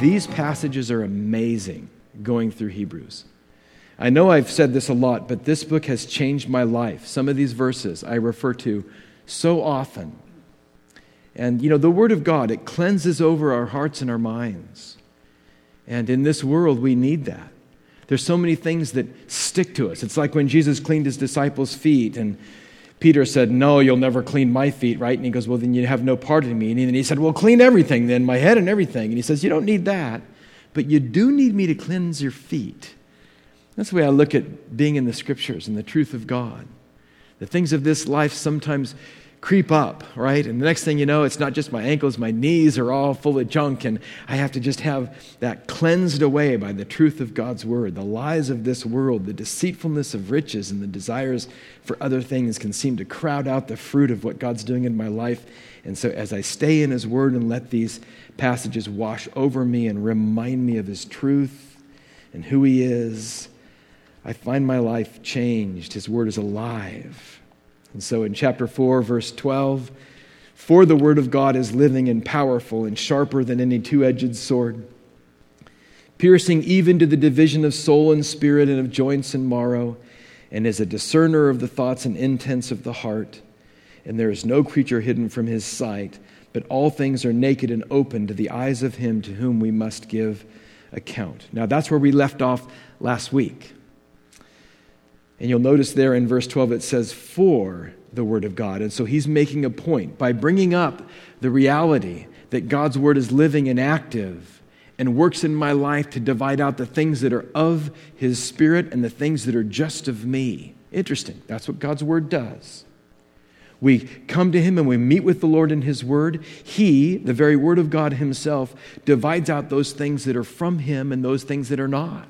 these passages are amazing going through Hebrews. I know I've said this a lot, but this book has changed my life. Some of these verses I refer to so often. And, the Word of God, it cleanses over our hearts and our minds. And in this world, we need that. There's so many things that stick to us. It's like when Jesus cleaned his disciples' feet, and Peter said, "No, you'll never clean my feet," right? And he goes, "Well, then you have no part in me." And then he said, "Well, clean everything then, my head and everything." And he says, "You don't need that, but you do need me to cleanse your feet." That's the way I look at being in the Scriptures and the truth of God. The things of this life sometimes creep up, right? And the next thing you know, it's not just my ankles, my knees are all full of junk, and I have to just have that cleansed away by the truth of God's Word. The lies of this world, the deceitfulness of riches, and the desires for other things can seem to crowd out the fruit of what God's doing in my life. And so as I stay in His Word and let these passages wash over me and remind me of His truth and who He is, I find my life changed. His Word is alive. And so in chapter 4, verse 12, "For the Word of God is living and powerful and sharper than any two-edged sword, piercing even to the division of soul and spirit and of joints and marrow, and is a discerner of the thoughts and intents of the heart. And there is no creature hidden from His sight, but all things are naked and open to the eyes of Him to whom we must give account." Now that's where we left off last week. And you'll notice there in verse 12 it says, "For the Word of God." And so he's making a point by bringing up the reality that God's Word is living and active and works in my life to divide out the things that are of His Spirit and the things that are just of me. Interesting. That's what God's Word does. We come to Him and we meet with the Lord in His Word. He, the very Word of God Himself, divides out those things that are from Him and those things that are not.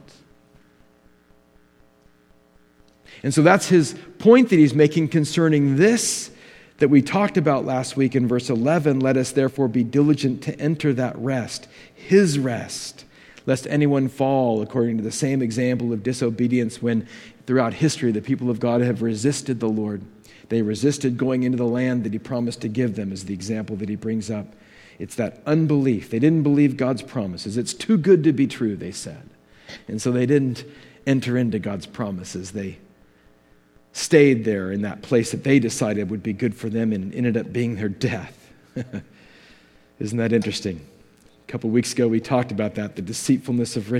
And so that's his point that he's making concerning this that we talked about last week in verse 11. "Let us therefore be diligent to enter that rest, His rest, lest anyone fall according to the same example of disobedience when throughout history the people of God have resisted the Lord. They resisted going into the land that He promised to give them," is the example that he brings up. It's that unbelief. They didn't believe God's promises. It's too good to be true, they said. And so they didn't enter into God's promises. They stayed there in that place that they decided would be good for them and ended up being their death. Isn't that interesting? A couple weeks ago we talked about that. The deceitfulness of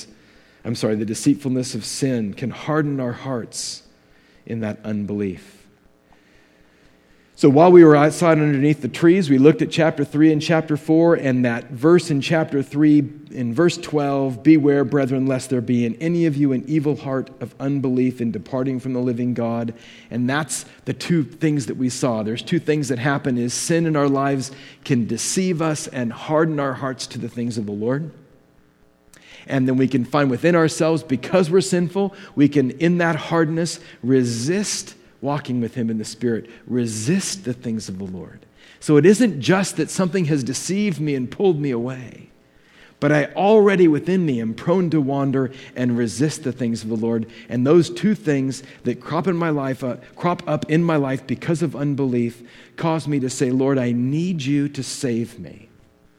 sin can harden our hearts in that unbelief. So while we were outside underneath the trees, we looked at chapter 3 and chapter 4, and that verse in chapter 3, in verse 12, "Beware, brethren, lest there be in any of you an evil heart of unbelief in departing from the living God." And that's the two things that we saw. There's two things that happen is sin in our lives can deceive us and harden our hearts to the things of the Lord. And then we can find within ourselves, because we're sinful, we can, in that hardness, resist walking with Him in the Spirit, resist the things of the Lord. So it isn't just that something has deceived me and pulled me away, but I already within me am prone to wander and resist the things of the Lord. And those two things that crop up in my life because of unbelief cause me to say, "Lord, I need You to save me."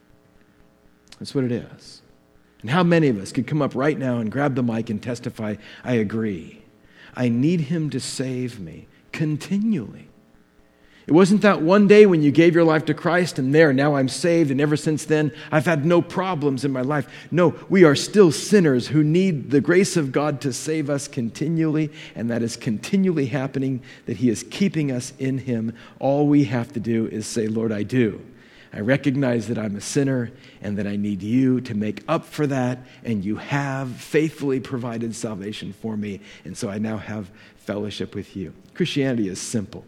That's what it is. And how many of us could come up right now and grab the mic and testify, "I agree. I need Him to save me continually." It wasn't that one day when you gave your life to Christ and now I'm saved, and ever since then I've had no problems in my life. No, we are still sinners who need the grace of God to save us continually, and that is continually happening, that He is keeping us in Him. All we have to do is say, "Lord, I do. I recognize that I'm a sinner and that I need You to make up for that, and You have faithfully provided salvation for me, and so I now have fellowship with You." Christianity is simple.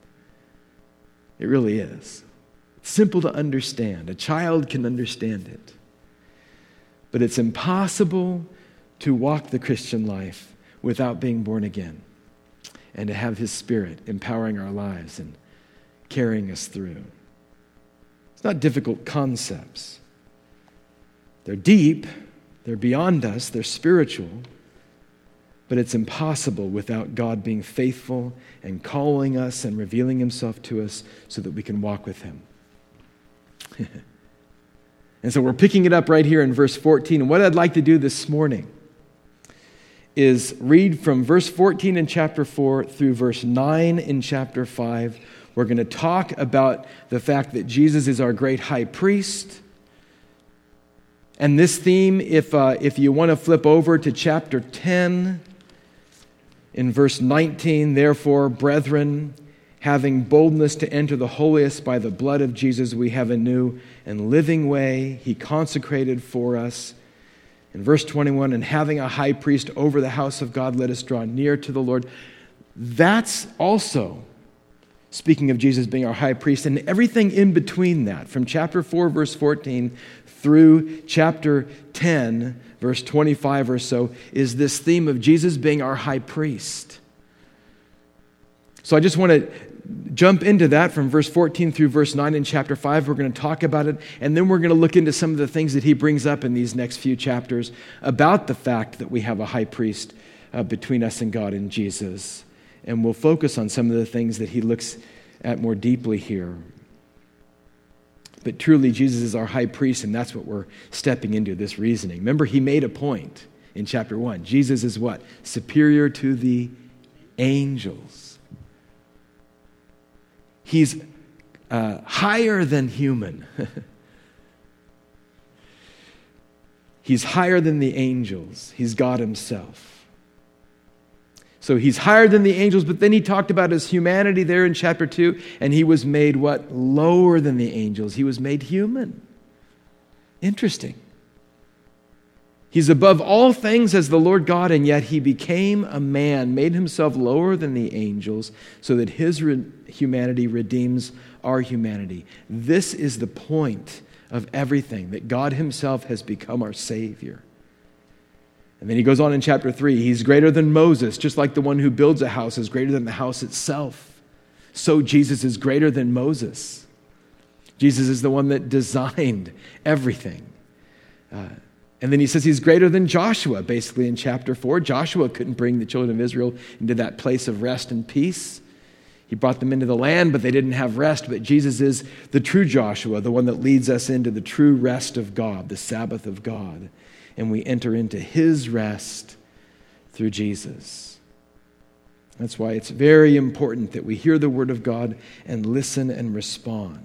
It really is. It's simple to understand. A child can understand it. But it's impossible to walk the Christian life without being born again and to have His Spirit empowering our lives and carrying us through. It's not difficult concepts. They're deep, they're beyond us, they're spiritual, but it's impossible without God being faithful and calling us and revealing Himself to us so that we can walk with Him. And so we're picking it up right here in verse 14. And what I'd like to do this morning is read from verse 14 in chapter 4 through verse 9 in chapter 5. We're going to talk about the fact that Jesus is our great high priest. And this theme, if you want to flip over to chapter 10, in verse 19, therefore, brethren, having boldness to enter the holiest by the blood of Jesus, we have a new and living way he consecrated for us. In verse 21, and having a high priest over the house of God, let us draw near to the Lord. That's also speaking of Jesus being our high priest, and everything in between that, from chapter 4, verse 14, through chapter 10, verse 25 or so, is this theme of Jesus being our high priest. So I just want to jump into that from verse 14 through verse 9 in chapter 5. We're going to talk about it, and then we're going to look into some of the things that he brings up in these next few chapters about the fact that we have a high priest between us and God in Jesus. And we'll focus on some of the things that he looks at more deeply here. But truly, Jesus is our high priest, and that's what we're stepping into, this reasoning. Remember, he made a point in chapter 1. Jesus is what? Superior to the angels. He's higher than human. He's higher than the angels. He's God himself. So he's higher than the angels, but then he talked about his humanity there in chapter 2, and he was made what? Lower than the angels. He was made human. Interesting. He's above all things as the Lord God, and yet he became a man, made himself lower than the angels, so that his humanity redeems our humanity. This is the point of everything, that God himself has become our Savior. And then he goes on in chapter 3, he's greater than Moses, just like the one who builds a house is greater than the house itself. So Jesus is greater than Moses. Jesus is the one that designed everything. And then he says he's greater than Joshua, basically in chapter 4. Joshua couldn't bring the children of Israel into that place of rest and peace. He brought them into the land, but they didn't have rest. But Jesus is the true Joshua, the one that leads us into the true rest of God, the Sabbath of God. And we enter into his rest through Jesus. That's why it's very important that we hear the word of God and listen and respond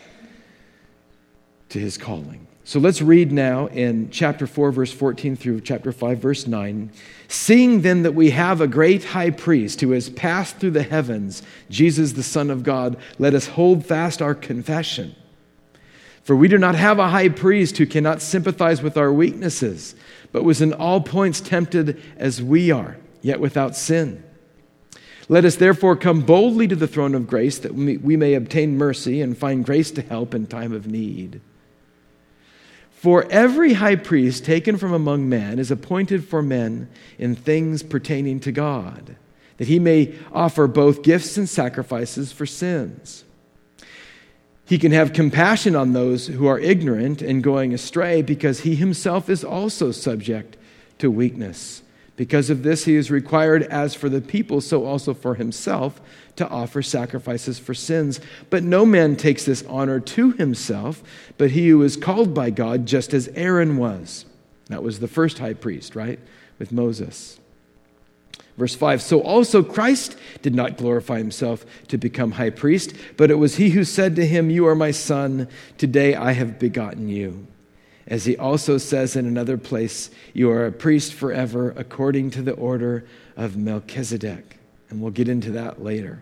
to his calling. So let's read now in chapter 4, verse 14 through chapter 5, verse 9. Seeing then that we have a great high priest who has passed through the heavens, Jesus the Son of God, let us hold fast our confession. For we do not have a high priest who cannot sympathize with our weaknesses, but was in all points tempted as we are, yet without sin. Let us therefore come boldly to the throne of grace, that we may obtain mercy and find grace to help in time of need. For every high priest taken from among men is appointed for men in things pertaining to God, that he may offer both gifts and sacrifices for sins. He can have compassion on those who are ignorant and going astray, because he himself is also subject to weakness. Because of this, he is required, as for the people, so also for himself, to offer sacrifices for sins. But no man takes this honor to himself, but he who is called by God, just as Aaron was. That was the first high priest, right? With Moses. Verse 5, so also Christ did not glorify himself to become high priest, but it was he who said to him, you are my son, today I have begotten you. As he also says in another place, you are a priest forever according to the order of Melchizedek. And we'll get into that later.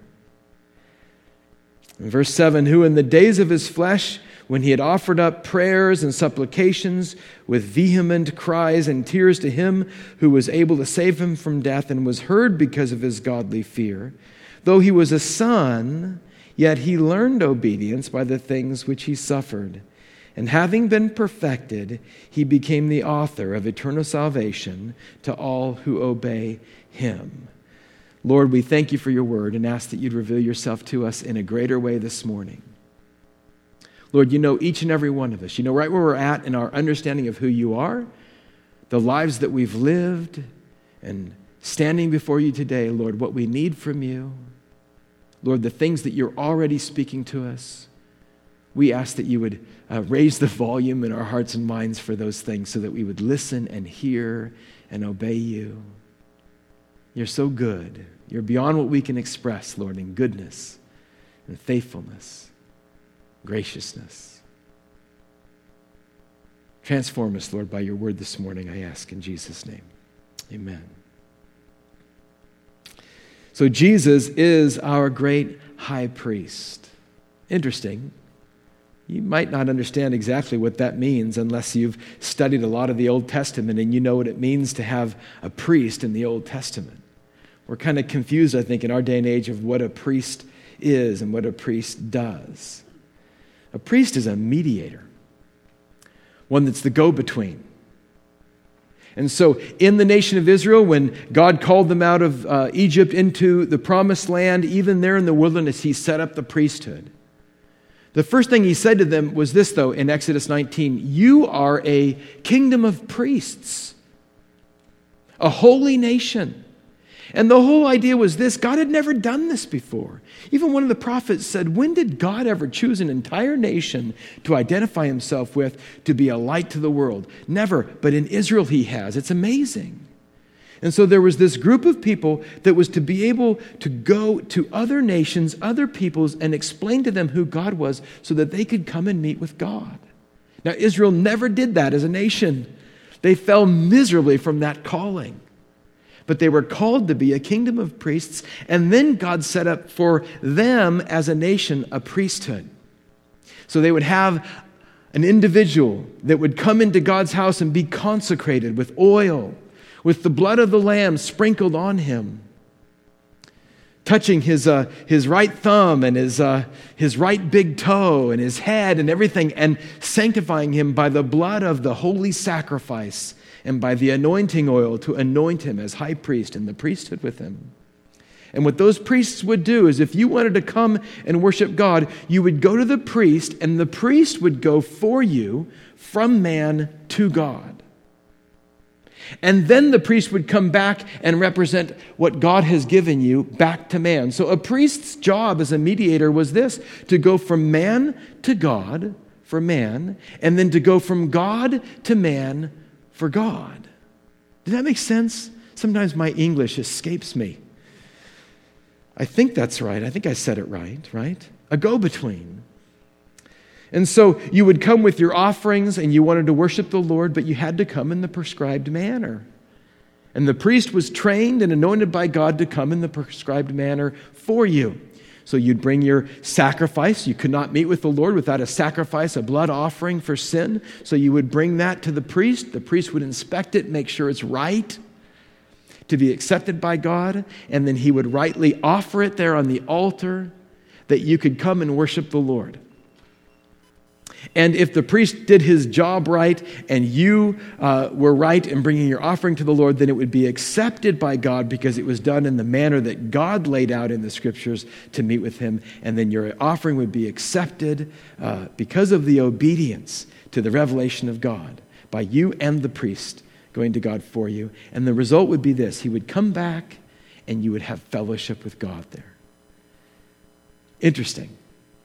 In verse 7, who in the days of his flesh, when he had offered up prayers and supplications with vehement cries and tears to him who was able to save him from death, and was heard because of his godly fear, though he was a son, yet he learned obedience by the things which he suffered. And having been perfected, he became the author of eternal salvation to all who obey him. Lord, we thank you for your word and ask that you'd reveal yourself to us in a greater way this morning. Lord, you know each and every one of us. You know right where we're at in our understanding of who you are, the lives that we've lived, and standing before you today, Lord, what we need from you. Lord, the things that you're already speaking to us. we ask that you would raise the volume in our hearts and minds for those things so that we would listen and hear and obey you. You're so good. You're beyond what we can express, Lord, in goodness and faithfulness, graciousness. Transform us, Lord, by your word this morning, I ask in Jesus' name. Amen. So Jesus is our great high priest. Interesting. You might not understand exactly what that means unless you've studied a lot of the Old Testament and you know what it means to have a priest in the Old Testament. We're kind of confused, I think, in our day and age of what a priest is and what a priest does. A priest is a mediator, one that's the go-between. And so in the nation of Israel, when God called them out of Egypt into the promised land, even there in the wilderness, he set up the priesthood. The first thing he said to them was this, though, in Exodus 19, you are a kingdom of priests, a holy nation. And the whole idea was this: God had never done this before. Even one of the prophets said, when did God ever choose an entire nation to identify himself with to be a light to the world? Never, but in Israel he has. It's amazing. And so there was this group of people that was to be able to go to other nations, other peoples, and explain to them who God was so that they could come and meet with God. Now, Israel never did that as a nation. They fell miserably from that calling. But they were called to be a kingdom of priests, and then God set up for them as a nation a priesthood. So they would have an individual that would come into God's house and be consecrated with oil, with the blood of the Lamb sprinkled on him, touching his right thumb and his right big toe and his head and everything, and sanctifying him by the blood of the holy sacrifice and by the anointing oil to anoint him as high priest in the priesthood with him. And what those priests would do is if you wanted to come and worship God, you would go to the priest, and the priest would go for you from man to God. And then the priest would come back and represent what God has given you back to man. So a priest's job as a mediator was this: to go from man to God for man, and then to go from God to man for God. Does that make sense? Sometimes my English escapes me. I think that's right. I think I said it right? A go-between. And so you would come with your offerings and you wanted to worship the Lord, but you had to come in the prescribed manner. And the priest was trained and anointed by God to come in the prescribed manner for you. So you'd bring your sacrifice. You could not meet with the Lord without a sacrifice, a blood offering for sin. So you would bring that to the priest. The priest would inspect it, make sure it's right to be accepted by God. And then he would rightly offer it there on the altar that you could come and worship the Lord. And if the priest did his job right and you were right in bringing your offering to the Lord, then it would be accepted by God because it was done in the manner that God laid out in the Scriptures to meet with him. And then your offering would be accepted because of the obedience to the revelation of God by you and the priest going to God for you. And the result would be this: he would come back and you would have fellowship with God there. Interesting.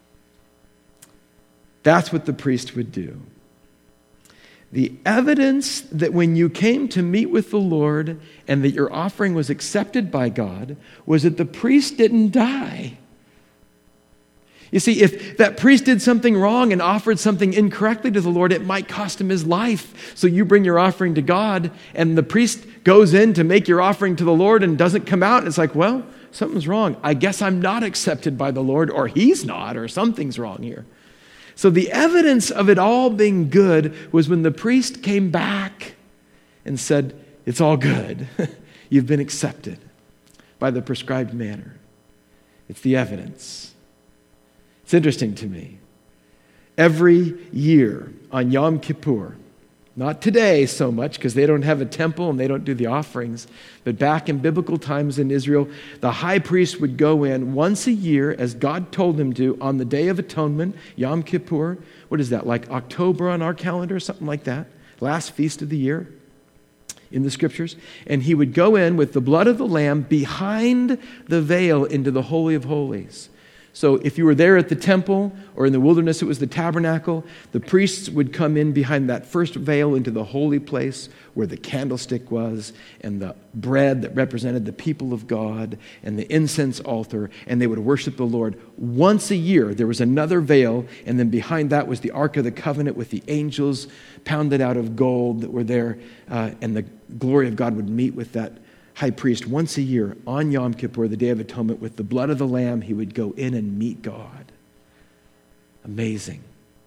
That's what the priest would do. The evidence that when you came to meet with the Lord and that your offering was accepted by God was that the priest didn't die. You see, if that priest did something wrong and offered something incorrectly to the Lord, it might cost him his life. So you bring your offering to God and the priest goes in to make your offering to the Lord and doesn't come out. It's like, well, something's wrong. I guess I'm not accepted by the Lord, or he's not, or something's wrong here. So the evidence of it all being good was when the priest came back and said, it's all good. You've been accepted by the prescribed manner. It's the evidence. It's interesting to me. Every year on Yom Kippur, not today so much because they don't have a temple and they don't do the offerings, but back in biblical times in Israel, the high priest would go in once a year as God told him to on the Day of Atonement, Yom Kippur. What is that, like October on our calendar, something like that? Last feast of the year in the Scriptures. And he would go in with the blood of the Lamb behind the veil into the Holy of Holies So if you were there at the temple or in the wilderness, it was the tabernacle, the priests would come in behind that first veil into the holy place where the candlestick was and the bread that represented the people of God and the incense altar, and they would worship the Lord. Once a year, there was another veil, and then behind that was the Ark of the Covenant with the angels pounded out of gold that were there, and the glory of God would meet with that high priest once a year on Yom Kippur, the Day of Atonement, with the blood of the Lamb. He would go in and meet God. Amazing.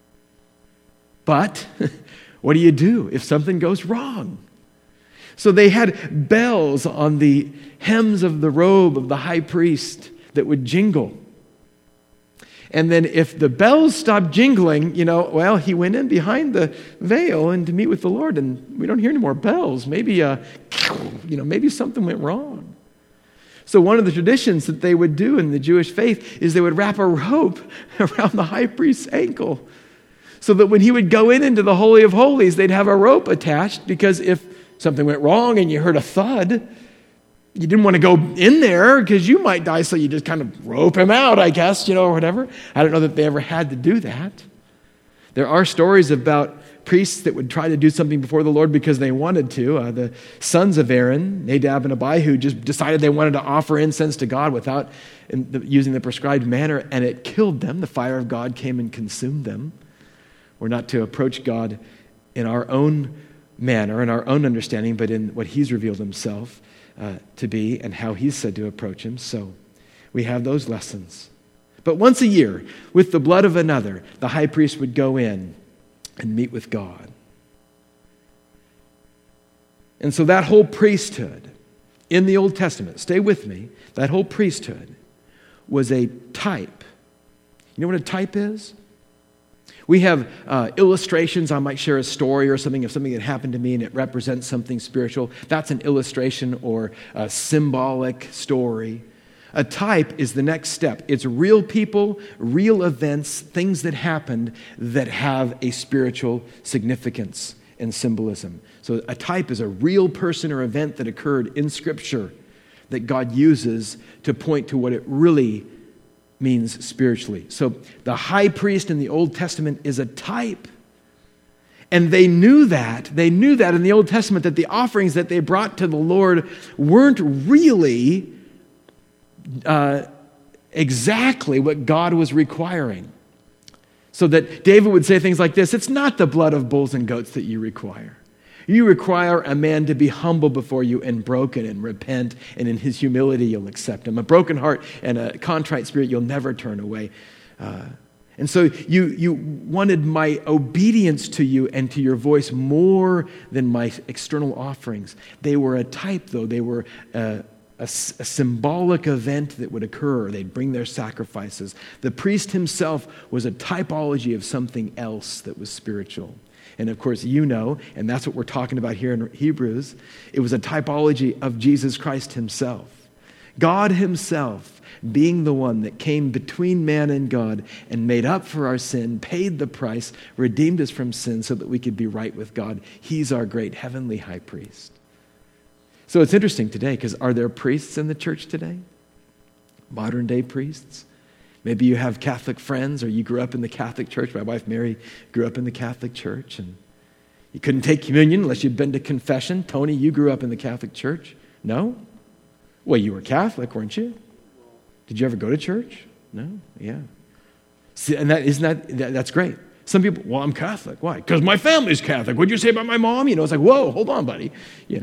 But what do you do if something goes wrong? So they had bells on the hems of the robe of the high priest that would jingle. And then if the bells stopped jingling, he went in behind the veil and to meet with the Lord, and we don't hear any more bells. Maybe, maybe something went wrong. So one of the traditions that they would do in the Jewish faith is they would wrap a rope around the high priest's ankle so that when he would go into the Holy of Holies, they'd have a rope attached, because if something went wrong and you heard a thud, you didn't want to go in there because you might die, so you just kind of rope him out, I guess, or whatever. I don't know that they ever had to do that. There are stories about priests that would try to do something before the Lord because they wanted to. The sons of Aaron, Nadab and Abihu, just decided they wanted to offer incense to God without using the prescribed manner, and it killed them. The fire of God came and consumed them. We're not to approach God in our own manner, in our own understanding, but in what he's revealed himself to be and how he's said to approach him. So we have those lessons. But once a year, with the blood of another, the high priest would go in and meet with God. And so that whole priesthood in the Old Testament, stay with me, that whole priesthood was a type. You know what a type is? We have illustrations. I might share a story or something of something that happened to me and it represents something spiritual. That's an illustration or a symbolic story. A type is the next step. It's real people, real events, things that happened that have a spiritual significance and symbolism. So a type is a real person or event that occurred in Scripture that God uses to point to what it really means spiritually. So the high priest in the Old Testament is a type. And they knew that. They knew that in the Old Testament, that the offerings that they brought to the Lord weren't really exactly what God was requiring. So that David would say things like this: it's not the blood of bulls and goats that you require. You require a man to be humble before you and broken and repent, and in his humility you'll accept him. A broken heart and a contrite spirit you'll never turn away. And so you wanted my obedience to you and to your voice more than my external offerings. They were a type, though. They were a symbolic event that would occur. They'd bring their sacrifices. The priest himself was a typology of something else that was spiritual. And of course, and that's what we're talking about here in Hebrews, it was a typology of Jesus Christ himself. God himself being the one that came between man and God and made up for our sin, paid the price, redeemed us from sin so that we could be right with God. He's our great heavenly high priest. So it's interesting today, because are there priests in the church today? Modern day priests? Maybe you have Catholic friends, or you grew up in the Catholic Church. My wife Mary grew up in the Catholic Church, and you couldn't take communion unless you'd been to confession. Tony, you grew up in the Catholic Church? No? Well, you were Catholic, weren't you? Did you ever go to church? No? Yeah. See, and that's great. Some people, well, I'm Catholic. Why? Because my family's Catholic. What'd you say about my mom? It's like, whoa, hold on, buddy.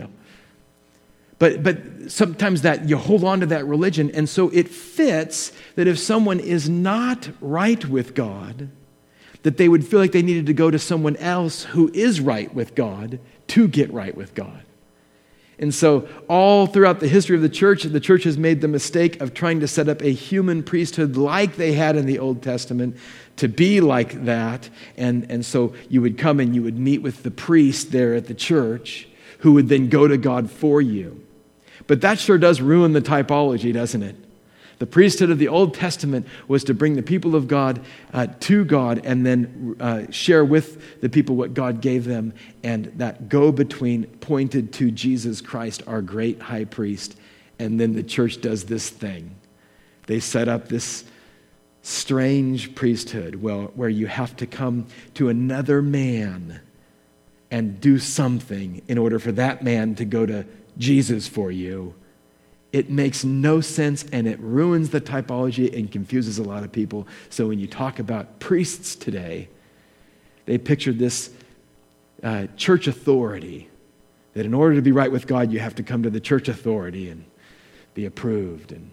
But sometimes that you hold on to that religion, and so it fits that if someone is not right with God, that they would feel like they needed to go to someone else who is right with God to get right with God. And so all throughout the history of the church has made the mistake of trying to set up a human priesthood like they had in the Old Testament, to be like that. And so you would come and you would meet with the priest there at the church, who would then go to God for you. But that sure does ruin the typology, doesn't it? The priesthood of the Old Testament was to bring the people of God to God and then share with the people what God gave them. And that go-between pointed to Jesus Christ, our great high priest. And then the church does this thing. They set up this strange priesthood, where you have to come to another man and do something in order for that man to go to Jesus for you. It makes no sense, and it ruins the typology and confuses a lot of people. So when you talk about priests today, they picture this church authority, that in order to be right with God, you have to come to the church authority and be approved. And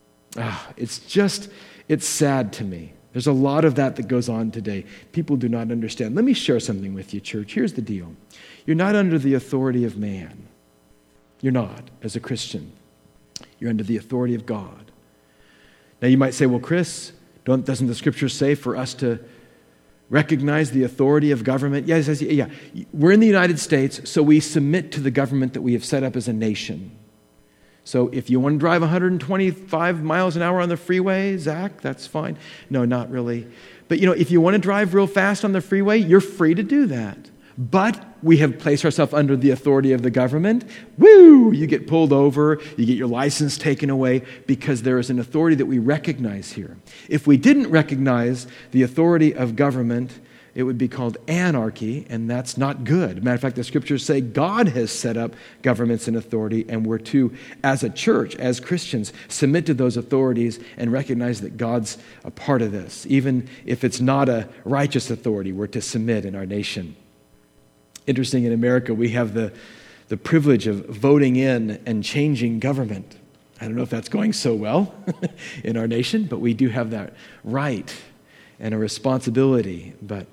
it's sad to me. There's a lot of that goes on today. People do not understand. Let me share something with you, church. Here's the deal. You're not under the authority of man. You're not, as a Christian. You're under the authority of God. Now you might say, well, Chris, doesn't the Scripture say for us to recognize the authority of government? Yes, yeah. We're in the United States, so we submit to the government that we have set up as a nation. So if you want to drive 125 miles an hour on the freeway, Zach, that's fine. No, not really. But if you want to drive real fast on the freeway, you're free to do that. But we have placed ourselves under the authority of the government. Woo! You get pulled over, you get your license taken away because there is an authority that we recognize here. If we didn't recognize the authority of government, it would be called anarchy, and that's not good. Matter of fact, the Scriptures say God has set up governments and authority, and we're to, as a church, as Christians, submit to those authorities and recognize that God's a part of this. Even if it's not a righteous authority, we're to submit in our nation. Interesting, in America, we have the privilege of voting in and changing government. I don't know if that's going so well in our nation, but we do have that right and a responsibility.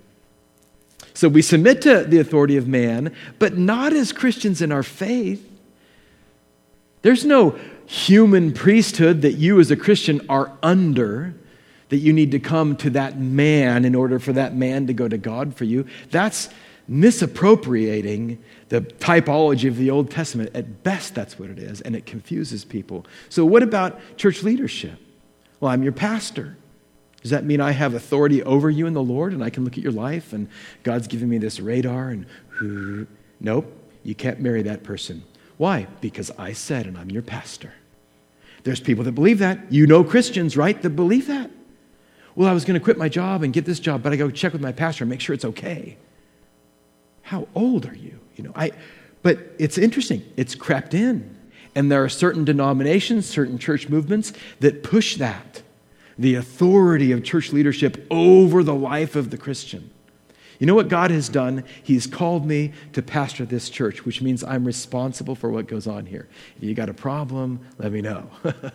So we submit to the authority of man, but not as Christians in our faith. There's no human priesthood that you as a Christian are under, that you need to come to that man in order for that man to go to God for you. That's misappropriating the typology of the Old Testament. At best, that's what it is, and it confuses people. So what about church leadership? Well, I'm your pastor. Does that mean I have authority over you in the Lord and I can look at your life and God's given me this radar and nope, you can't marry that person. Why? Because I said and I'm your pastor. There's people that believe that. Christians, right, that believe that. Well, I was going to quit my job and get this job, but I go check with my pastor and make sure it's okay. How old are you? But it's interesting. It's crept in. And there are certain denominations, certain church movements that push that. The authority of church leadership over the life of the Christian. You know what God has done? He's called me to pastor this church, which means I'm responsible for what goes on here. If you got a problem, let me know.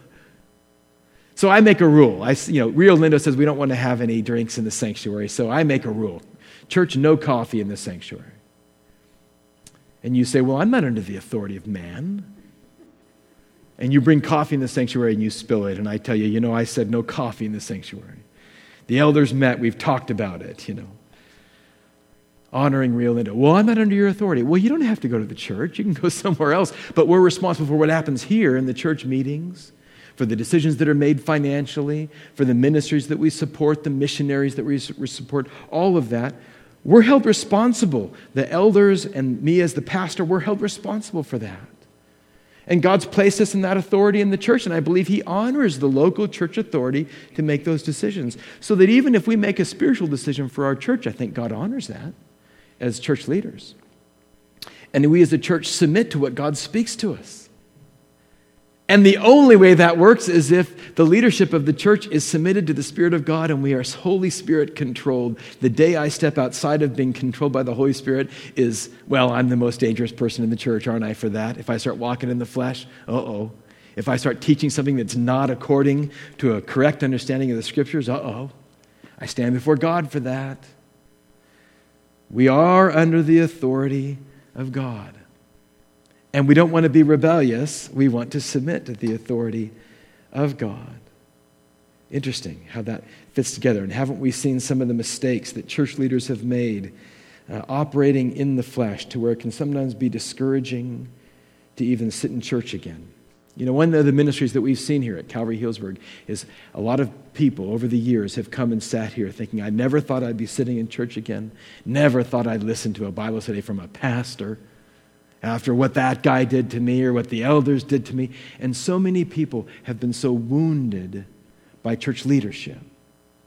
So I make a rule. Rio Lindo says we don't want to have any drinks in the sanctuary, so I make a rule. Church, no coffee in the sanctuary. And you say, well, I'm not under the authority of man. And you bring coffee in the sanctuary and you spill it. And I tell you, I said no coffee in the sanctuary. The elders met. We've talked about it, Honoring Rio Lindo. Well, I'm not under your authority. Well, you don't have to go to the church. You can go somewhere else. But we're responsible for what happens here in the church meetings, for the decisions that are made financially, for the ministries that we support, the missionaries that we support, all of that. We're held responsible. The elders and me as the pastor, we're held responsible for that. And God's placed us in that authority in the church, and I believe He honors the local church authority to make those decisions. So that even if we make a spiritual decision for our church, I think God honors that as church leaders. And we as a church submit to what God speaks to us. And the only way that works is if the leadership of the church is submitted to the Spirit of God and we are Holy Spirit controlled. The day I step outside of being controlled by the Holy Spirit is, well, I'm the most dangerous person in the church, aren't I, for that? If I start walking in the flesh, If I start teaching something that's not according to a correct understanding of the Scriptures, I stand before God for that. We are under the authority of God. And we don't want to be rebellious. We want to submit to the authority of God. Interesting how that fits together. And haven't we seen some of the mistakes that church leaders have made operating in the flesh to where it can sometimes be discouraging to even sit in church again? One of the ministries that we've seen here at Calvary Healdsburg is a lot of people over the years have come and sat here thinking, I never thought I'd be sitting in church again. Never thought I'd listen to a Bible study from a pastor after what that guy did to me or what the elders did to me. And so many people have been so wounded by church leadership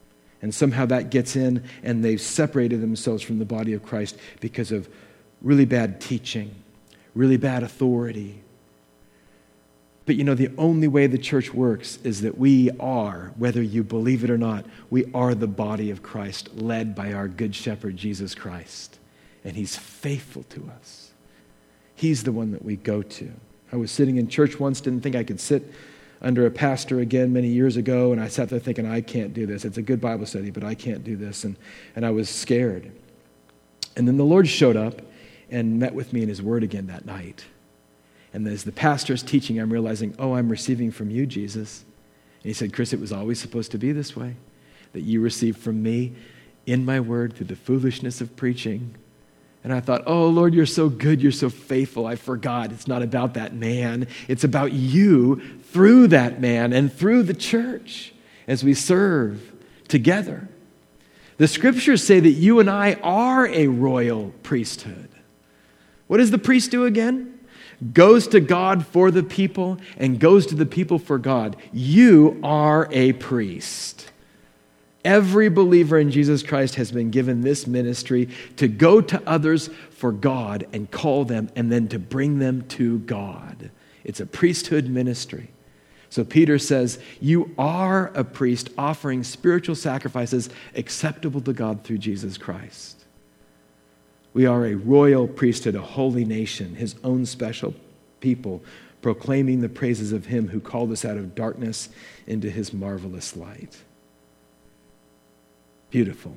And somehow that gets in, and they've separated themselves from the body of Christ because of really bad teaching, really bad authority. But the only way the church works is that we are, whether you believe it or not, we are the body of Christ, led by our good shepherd, Jesus Christ. And he's faithful to us. He's the one that we go to. I was sitting in church once, didn't think I could sit under a pastor again many years ago, and I sat there thinking, I can't do this. It's a good Bible study, but I can't do this. And I was scared. And then the Lord showed up and met with me in his word again that night. And as the pastor is teaching, I'm realizing, I'm receiving from you, Jesus. And he said, Chris, it was always supposed to be this way, that you receive from me in my word through the foolishness of preaching. And I thought, Lord, you're so good, you're so faithful. I forgot. It's not about that man. It's about you through that man and through the church as we serve together. The scriptures say that you and I are a royal priesthood. What does the priest do again? Goes to God for the people and goes to the people for God. You are a priest. Every believer in Jesus Christ has been given this ministry to go to others for God and call them and then to bring them to God. It's a priesthood ministry. So Peter says, you are a priest offering spiritual sacrifices acceptable to God through Jesus Christ. We are a royal priesthood, a holy nation, his own special people, proclaiming the praises of him who called us out of darkness into his marvelous light. Beautiful.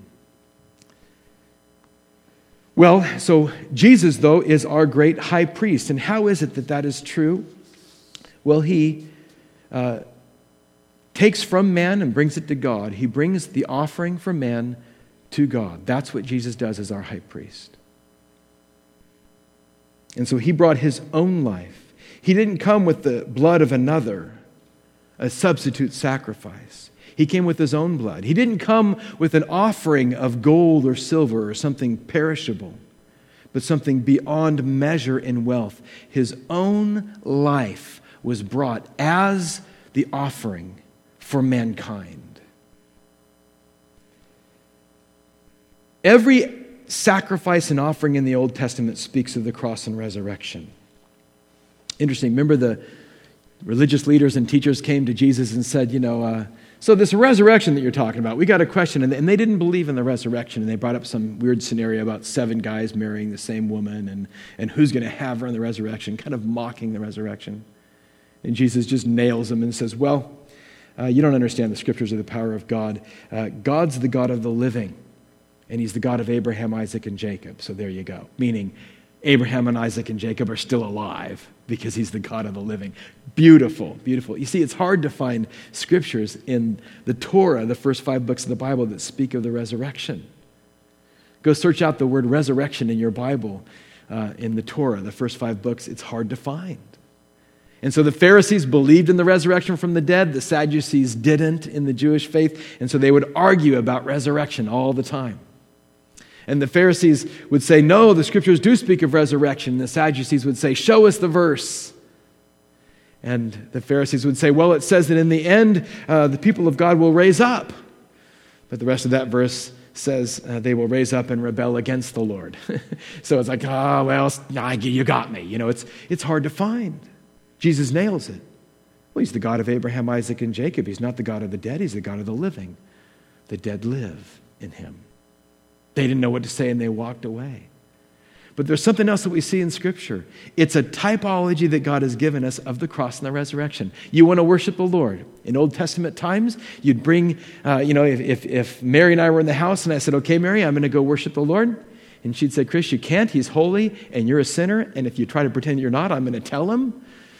Well, so Jesus, though, is our great high priest. And how is it that that is true? Well, he takes from man and brings it to God. He brings the offering from man to God. That's what Jesus does as our high priest. And so he brought his own life. He didn't come with the blood of another, a substitute sacrifice. He came with his own blood. He didn't come with an offering of gold or silver or something perishable, but something beyond measure in wealth. His own life was brought as the offering for mankind. Every sacrifice and offering in the Old Testament speaks of the cross and resurrection. Interesting. Remember the religious leaders and teachers came to Jesus and said, so this resurrection that you're talking about, we got a question. And they didn't believe in the resurrection. And they brought up some weird scenario about 7 guys marrying the same woman and who's going to have her in the resurrection, kind of mocking the resurrection. And Jesus just nails them and says, you don't understand the scriptures or the power of God. God's the God of the living. And he's the God of Abraham, Isaac, and Jacob. So there you go. Meaning Abraham and Isaac and Jacob are still alive because he's the God of the living. Beautiful, beautiful. You see, it's hard to find scriptures in the Torah, the first 5 books of the Bible, that speak of the resurrection. Go search out the word resurrection in your Bible, in the Torah, the first 5 books. It's hard to find. And so the Pharisees believed in the resurrection from the dead. The Sadducees didn't in the Jewish faith. And so they would argue about resurrection all the time. And the Pharisees would say, no, the scriptures do speak of resurrection. The Sadducees would say, show us the verse. And the Pharisees would say, well, it says that in the end, the people of God will raise up. But the rest of that verse says they will raise up and rebel against the Lord. So it's like, you got me. It's hard to find. Jesus nails it. Well, he's the God of Abraham, Isaac, and Jacob. He's not the God of the dead. He's the God of the living. The dead live in him. They didn't know what to say and they walked away. But there's something else that we see in Scripture. It's a typology that God has given us of the cross and the resurrection. You want to worship the Lord. In Old Testament times, you'd bring, if Mary and I were in the house and I said, okay, Mary, I'm going to go worship the Lord. And she'd say, Chris, you can't. He's holy and you're a sinner. And if you try to pretend you're not, I'm going to tell him.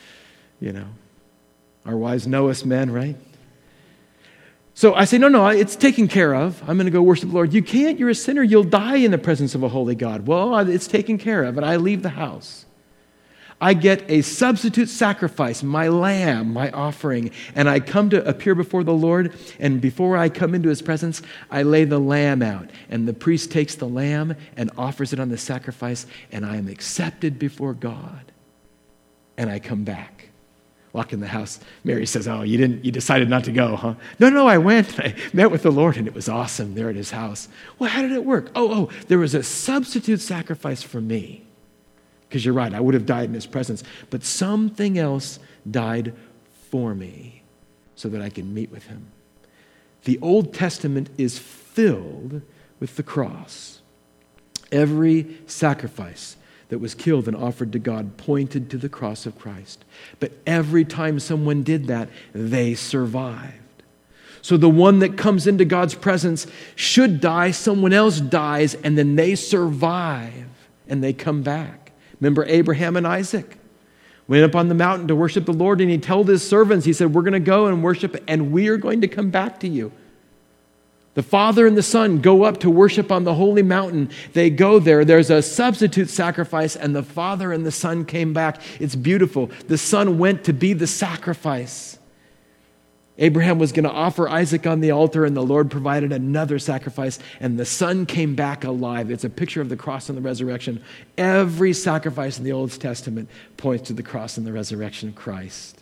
Our wives know us men, right? So I say, no, it's taken care of. I'm going to go worship the Lord. You can't. You're a sinner. You'll die in the presence of a holy God. Well, it's taken care of, and I leave the house. I get a substitute sacrifice, my lamb, my offering, and I come to appear before the Lord, and before I come into his presence, I lay the lamb out, and the priest takes the lamb and offers it on the sacrifice, and I am accepted before God, and I come back. Walk in the house. Mary says, oh, you decided not to go, huh? No, I went. I met with the Lord, and it was awesome there at his house. Well, how did it work? Oh, there was a substitute sacrifice for me. Because you're right, I would have died in his presence. But something else died for me so that I can meet with him. The Old Testament is filled with the cross. Every sacrifice that was killed and offered to God pointed to the cross of Christ. But every time someone did that, they survived. So the one that comes into God's presence should die, someone else dies, and then they survive and they come back. Remember Abraham and Isaac went up on the mountain to worship the Lord, and he told his servants, he said, we're going to go and worship, and we are going to come back to you. The Father and the Son go up to worship on the holy mountain. They go there. There's a substitute sacrifice, and the Father and the Son came back. It's beautiful. The Son went to be the sacrifice. Abraham was going to offer Isaac on the altar, and the Lord provided another sacrifice, and the Son came back alive. It's a picture of the cross and the resurrection. Every sacrifice in the Old Testament points to the cross and the resurrection of Christ.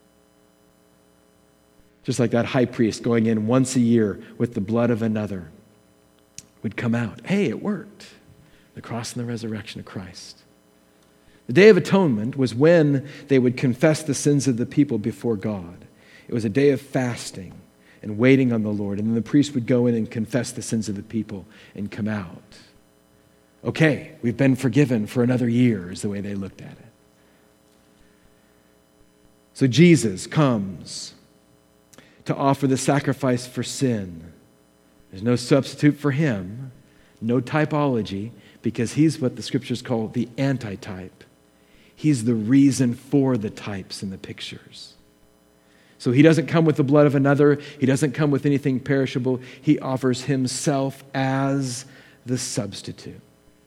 Just like that high priest going in once a year with the blood of another would come out. Hey, it worked. The cross and the resurrection of Christ. The Day of Atonement was when they would confess the sins of the people before God. It was a day of fasting and waiting on the Lord. And then the priest would go in and confess the sins of the people and come out. Okay, we've been forgiven for another year is the way they looked at it. So Jesus comes to offer the sacrifice for sin. There's no substitute for him, no typology, because he's what the scriptures call the antitype. He's the reason for the types and the pictures. So he doesn't come with the blood of another. He doesn't come with anything perishable. He offers himself as the substitute.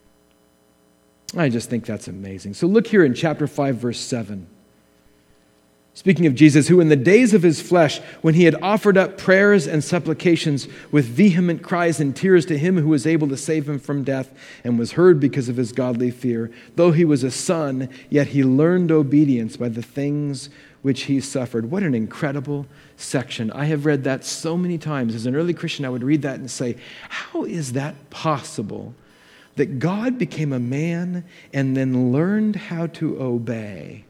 I just think that's amazing. So look here in chapter 5, verse 7. Speaking of Jesus, who in the days of his flesh, when he had offered up prayers and supplications with vehement cries and tears to him who was able to save him from death, and was heard because of his godly fear, though he was a son, yet he learned obedience by the things which he suffered. What an incredible section. I have read that so many times. As an early Christian, I would read that and say, how is that possible that God became a man and then learned how to obey?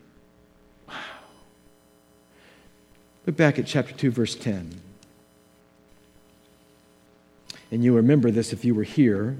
Look back at chapter 2, verse 10. And you remember this if you were here.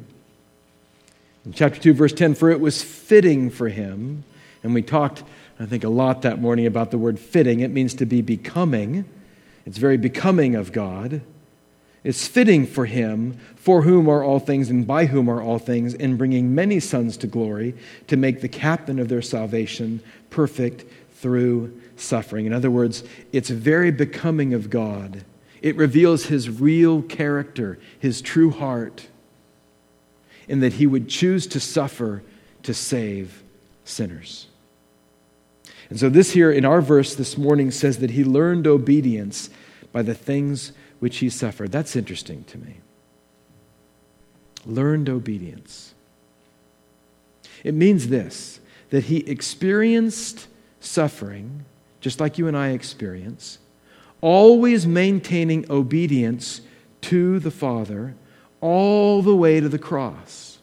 In chapter 2, verse 10, for it was fitting for him, and we talked, I think, a lot that morning about the word fitting. It means to be becoming. It's very becoming of God. It's fitting for him, for whom are all things and by whom are all things, in bringing many sons to glory, to make the captain of their salvation perfect through suffering. In other words, it's very becoming of God. It reveals his real character, his true heart, in that he would choose to suffer to save sinners. And so this here in our verse this morning says that he learned obedience by the things which he suffered. That's interesting to me. Learned obedience. It means this, that he experienced suffering, just like you and I experience, always maintaining obedience to the Father all the way to the cross.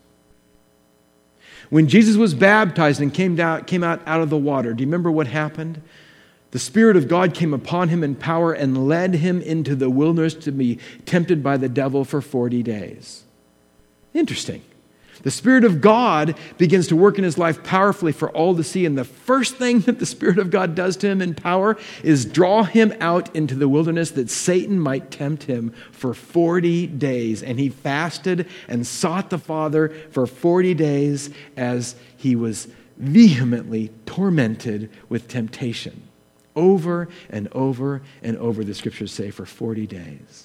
When Jesus was baptized and came out of the water, do you remember what happened? The Spirit of God came upon him in power and led him into the wilderness to be tempted by the devil for 40 days. Interesting. The Spirit of God begins to work in his life powerfully for all to see, and the first thing that the Spirit of God does to him in power is draw him out into the wilderness that Satan might tempt him for 40 days. And he fasted and sought the Father for 40 days as he was vehemently tormented with temptation. Over and over and over, the scriptures say, for 40 days.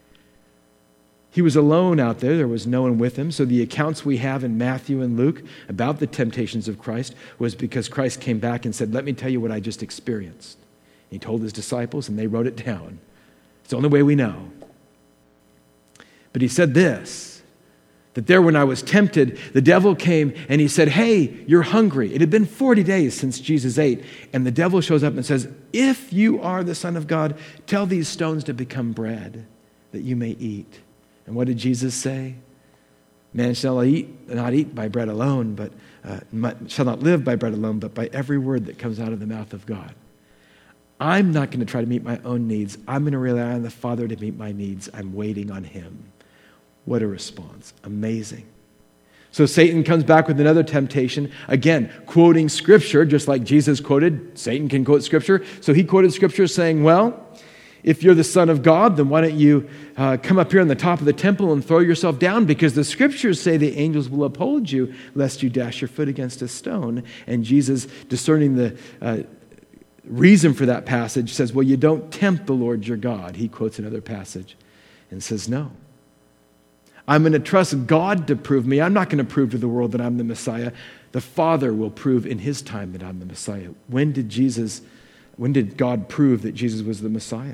He was alone out there. There was no one with him. So the accounts we have in Matthew and Luke about the temptations of Christ was because Christ came back and said, let me tell you what I just experienced. He told his disciples, and they wrote it down. It's the only way we know. But he said this, That there when I was tempted, the devil came and he said, hey, you're hungry. It had been 40 days since Jesus ate. And the devil shows up and says, if you are the Son of God, tell these stones to become bread that you may eat. And what did Jesus say? Man shall not eat by bread alone, but shall not live by bread alone, but by every word that comes out of the mouth of God. I'm not going to try to meet my own needs. I'm going to rely on the Father to meet my needs. I'm waiting on him. What a response. Amazing. So Satan comes back with another temptation, again, quoting Scripture, just like Jesus quoted. Satan can quote Scripture. So he quoted Scripture saying, well, if you're the Son of God, then why don't you come up here on the top of the temple and throw yourself down? Because the Scriptures say the angels will uphold you, lest you dash your foot against a stone. And Jesus, discerning the reason for that passage, says, well, you don't tempt the Lord your God. He quotes another passage and says, no. I'm going to trust God to prove me. I'm not going to prove to the world that I'm the Messiah. The Father will prove in his time that I'm the Messiah. When did God prove that Jesus was the Messiah?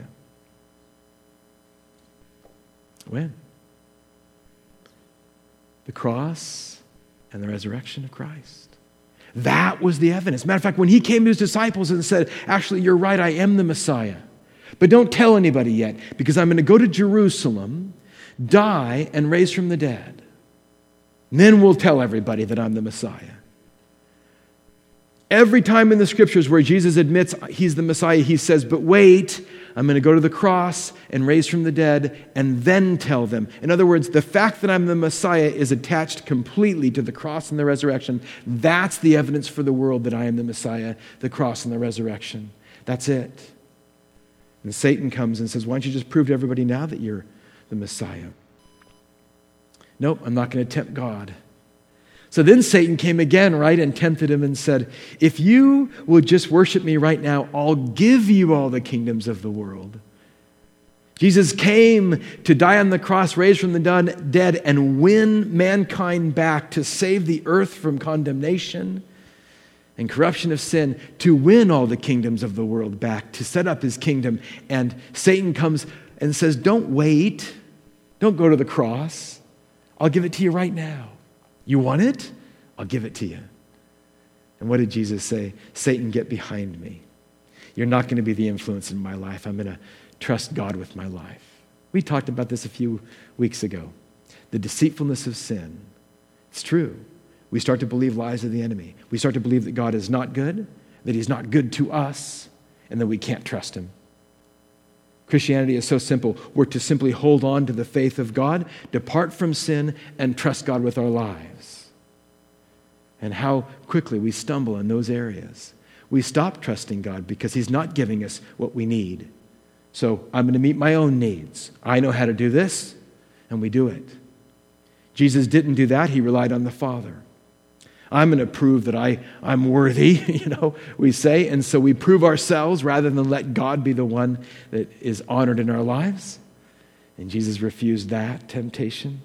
When? The cross and the resurrection of Christ. That was the evidence. Matter of fact, when he came to his disciples and said, actually, you're right, I am the Messiah. But don't tell anybody yet, because I'm going to go to Jerusalem, die, and raise from the dead. And then we'll tell everybody that I'm the Messiah. Every time in the Scriptures where Jesus admits he's the Messiah, he says, but wait, I'm going to go to the cross and raise from the dead and then tell them. In other words, the fact that I'm the Messiah is attached completely to the cross and the resurrection. That's the evidence for the world that I am the Messiah, the cross and the resurrection. That's it. And Satan comes and says, why don't you just prove to everybody now that you're the Messiah? Nope, I'm not going to tempt God. So then Satan came again, right, and tempted him and said, if you will just worship me right now, I'll give you all the kingdoms of the world. Jesus came to die on the cross, raise from the dead, and win mankind back to save the earth from condemnation and corruption of sin, to win all the kingdoms of the world back, to set up his kingdom. And Satan comes and says, don't wait. Don't go to the cross. I'll give it to you right now. You want it? I'll give it to you. And what did Jesus say? Satan, get behind me. You're not going to be the influence in my life. I'm going to trust God with my life. We talked about this a few weeks ago. The deceitfulness of sin. It's true. We start to believe lies of the enemy. We start to believe that God is not good, that he's not good to us, and that we can't trust him. Christianity is so simple. We're to simply hold on to the faith of God, depart from sin, and trust God with our lives. And how quickly we stumble in those areas. We stop trusting God because he's not giving us what we need. So I'm going to meet my own needs. I know how to do this, and we do it. Jesus didn't do that. He relied on the Father. I'm going to prove that I'm worthy, we say. And so we prove ourselves rather than let God be the one that is honored in our lives. And Jesus refused that temptation.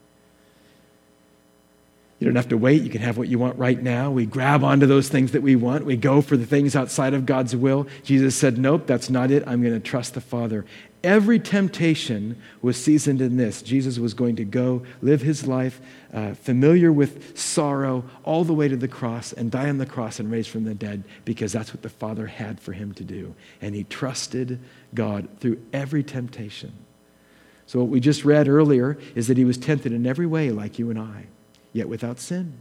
You don't have to wait. You can have what you want right now. We grab onto those things that we want. We go for the things outside of God's will. Jesus said, nope, that's not it. I'm going to trust the Father. Every temptation was seasoned in this. Jesus was going to go live his life familiar with sorrow all the way to the cross and die on the cross and raise from the dead because that's what the Father had for him to do. And he trusted God through every temptation. So what we just read earlier is that he was tempted in every way like you and I, yet without sin.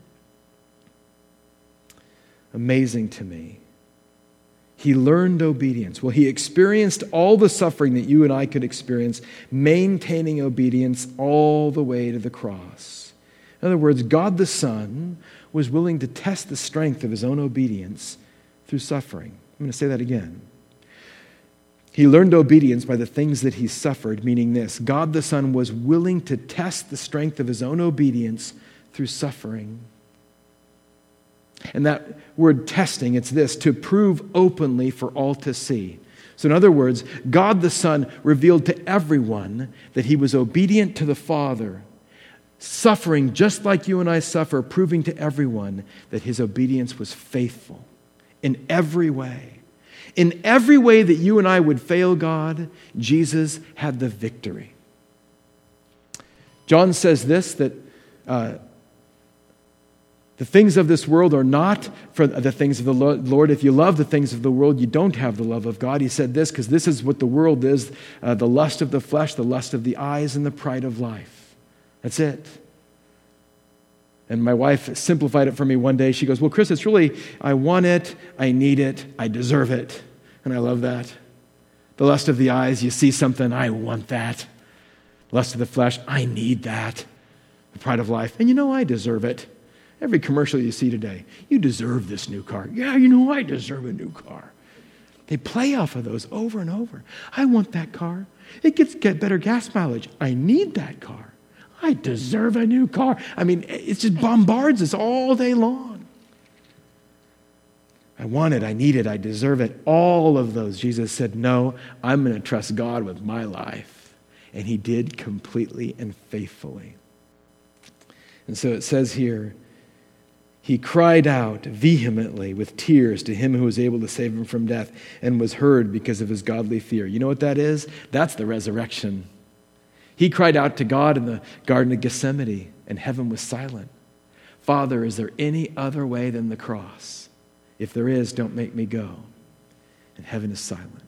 Amazing to me. He learned obedience. Well, he experienced all the suffering that you and I could experience, maintaining obedience all the way to the cross. In other words, God the Son was willing to test the strength of his own obedience through suffering. I'm going to say that again. He learned obedience by the things that he suffered, meaning this: God the Son was willing to test the strength of his own obedience through suffering. And that word testing, it's this: to prove openly for all to see. So in other words, God the Son revealed to everyone that he was obedient to the Father, suffering just like you and I suffer, proving to everyone that his obedience was faithful in every way. In every way that you and I would fail God, Jesus had the victory. John says this, that The things of this world are not for the things of the Lord. If you love the things of the world, you don't have the love of God. He said this because this is what the world is, the lust of the flesh, the lust of the eyes, and the pride of life. That's it. And my wife simplified it for me one day. She goes, well, Chris, it's really, I want it, I need it, I deserve it. And I love that. The lust of the eyes, you see something, I want that. Lust of the flesh, I need that. The pride of life, and I deserve it. Every commercial you see today, you deserve this new car. Yeah, I deserve a new car. They play off of those over and over. I want that car. It get better gas mileage. I need that car. I deserve a new car. I mean, it just bombards us all day long. I want it. I need it. I deserve it. All of those. Jesus said, no, I'm going to trust God with my life. And he did completely and faithfully. And so it says here, he cried out vehemently with tears to him who was able to save him from death and was heard because of his godly fear. You know what that is? That's the resurrection. He cried out to God in the Garden of Gethsemane, and heaven was silent. Father, is there any other way than the cross? If there is, don't make me go. And heaven is silent.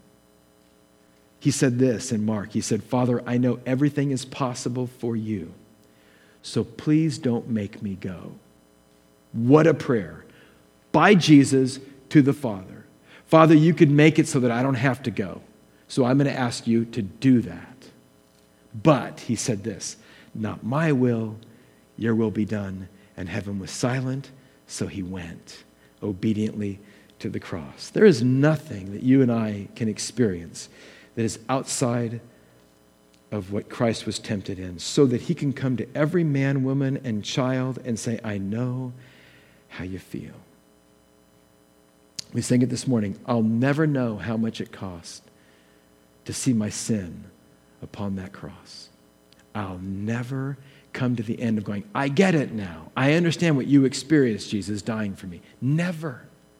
He said this in Mark. He said, Father, I know everything is possible for you, so please don't make me go. What a prayer. By Jesus to the Father. Father, you could make it so that I don't have to go. So I'm going to ask you to do that. But, he said this, not my will, your will be done. And heaven was silent, so he went obediently to the cross. There is nothing that you and I can experience that is outside of what Christ was tempted in, so that he can come to every man, woman, and child and say, I know how you feel. We sang it this morning. I'll never know how much it cost to see my sin upon that cross. I'll never come to the end of going, I get it now. I understand what you experienced, Jesus, dying for me. Never.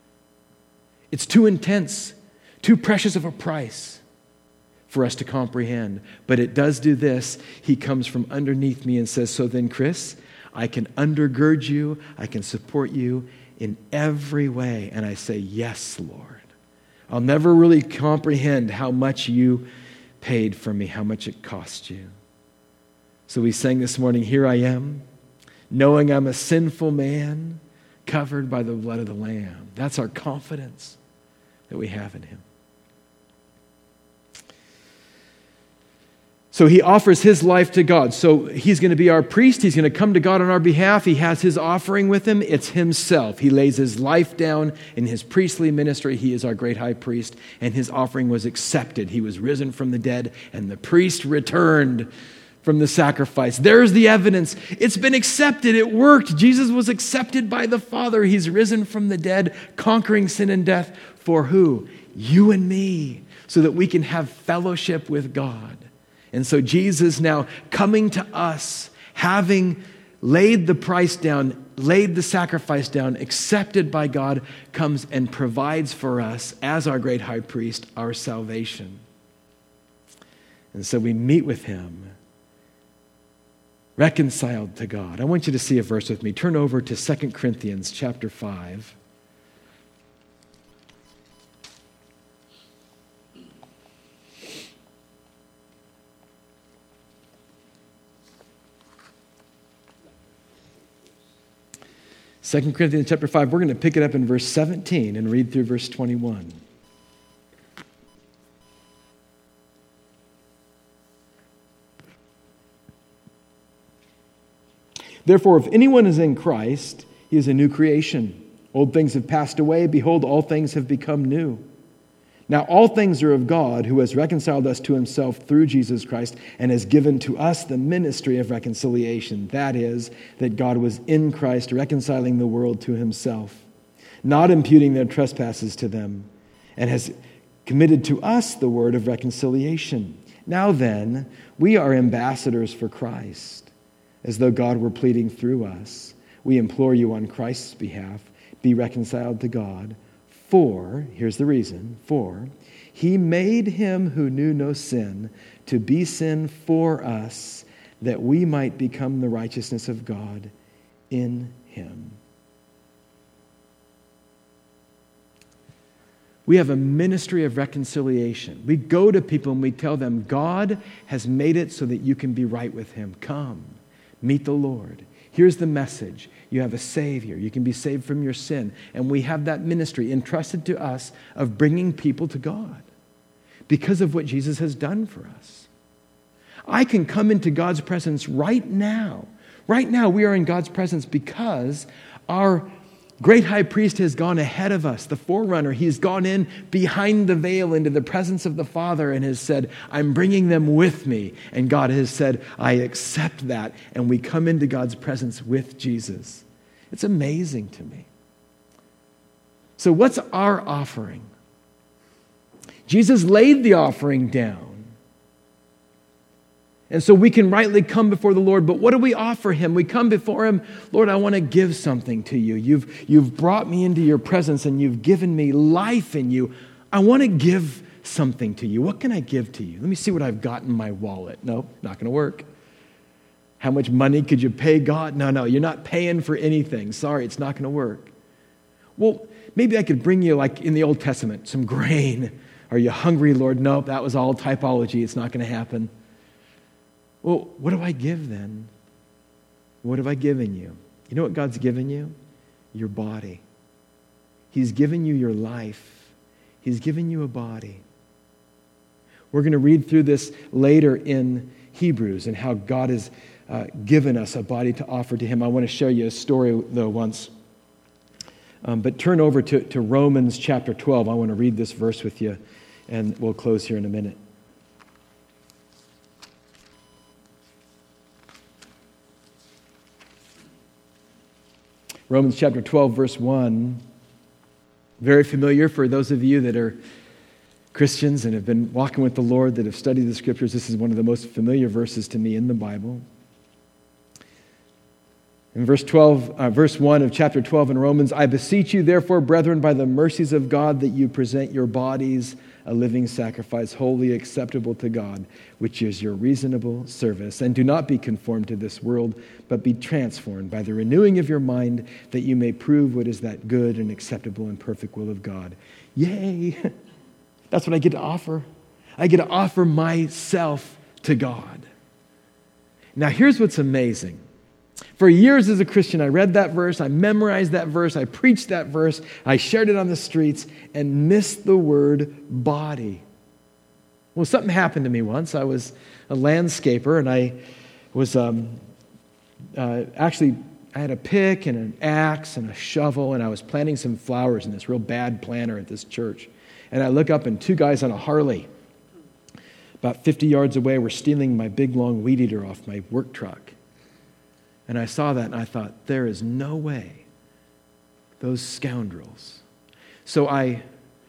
It's too intense, too precious of a price for us to comprehend. But it does do this. He comes from underneath me and says, so then, Chris, I can undergird you. I can support you in every way. And I say, yes, Lord. I'll never really comprehend how much you paid for me, how much it cost you. So we sang this morning, here I am, knowing I'm a sinful man, covered by the blood of the Lamb. That's our confidence that we have in him. So he offers his life to God. So he's going to be our priest. He's going to come to God on our behalf. He has his offering with him. It's himself. He lays his life down in his priestly ministry. He is our great high priest, and his offering was accepted. He was risen from the dead, and the priest returned from the sacrifice. There's the evidence. It's been accepted. It worked. Jesus was accepted by the Father. He's risen from the dead, conquering sin and death. For who? You and me, so that we can have fellowship with God. And so Jesus now coming to us, having laid the price down, laid the sacrifice down, accepted by God, comes and provides for us, as our great high priest, our salvation. And so we meet with him, reconciled to God. I want you to see a verse with me. Turn over to 2 Corinthians chapter 5. Second Corinthians chapter 5, we're going to pick it up in verse 17 and read through verse 21. Therefore, if anyone is in Christ, he is a new creation. Old things have passed away. Behold, all things have become new. Now all things are of God, who has reconciled us to himself through Jesus Christ and has given to us the ministry of reconciliation. That is, that God was in Christ reconciling the world to himself, not imputing their trespasses to them, and has committed to us the word of reconciliation. Now then, we are ambassadors for Christ, as though God were pleading through us. We implore you on Christ's behalf, be reconciled to God. For, here's the reason, for he made him who knew no sin to be sin for us, that we might become the righteousness of God in him. We have a ministry of reconciliation. We go to people and we tell them, God has made it so that you can be right with him. Come, meet the Lord. Here's the message. You have a Savior. You can be saved from your sin. And we have that ministry entrusted to us of bringing people to God because of what Jesus has done for us. I can come into God's presence right now. Right now, we are in God's presence because our great high priest has gone ahead of us, the forerunner. He's gone in behind the veil into the presence of the Father and has said, I'm bringing them with me. And God has said, I accept that. And we come into God's presence with Jesus. It's amazing to me. So what's our offering? Jesus laid the offering down. And so we can rightly come before the Lord, but what do we offer him? We come before him, Lord, I want to give something to you. You've brought me into your presence and you've given me life in you. I want to give something to you. What can I give to you? Let me see what I've got in my wallet. Nope, not going to work. How much money could you pay God? No, you're not paying for anything. Sorry, it's not going to work. Well, maybe I could bring you, like in the Old Testament, some grain. Are you hungry, Lord? Nope, that was all typology. It's not going to happen. Well, what do I give then? What have I given you? You know what God's given you? Your body. He's given you your life. He's given you a body. We're going to read through this later in Hebrews and how God has given us a body to offer to him. I want to share you a story, though, once. But turn over to Romans chapter 12. I want to read this verse with you, and we'll close here in a minute. Romans chapter 12, verse 1, very familiar for those of you that are Christians and have been walking with the Lord, that have studied the Scriptures. This is one of the most familiar verses to me in the Bible. In verse 1 of chapter 12 in Romans, I beseech you, therefore, brethren, by the mercies of God, that you present your bodies a living sacrifice, wholly acceptable to God, which is your reasonable service. And do not be conformed to this world, but be transformed by the renewing of your mind, that you may prove what is that good and acceptable and perfect will of God. Yay! That's what I get to offer. I get to offer myself to God. Now, here's what's amazing. For years as a Christian, I read that verse, I memorized that verse, I preached that verse, I shared it on the streets, and missed the word body. Well, something happened to me once. I was a landscaper, and I was actually, I had a pick and an axe and a shovel, and I was planting some flowers in this real bad planter at this church. And I look up, and two guys on a Harley, about 50 yards away, were stealing my big, long weed eater off my work truck. And I saw that and I thought, there is no way, those scoundrels. So I,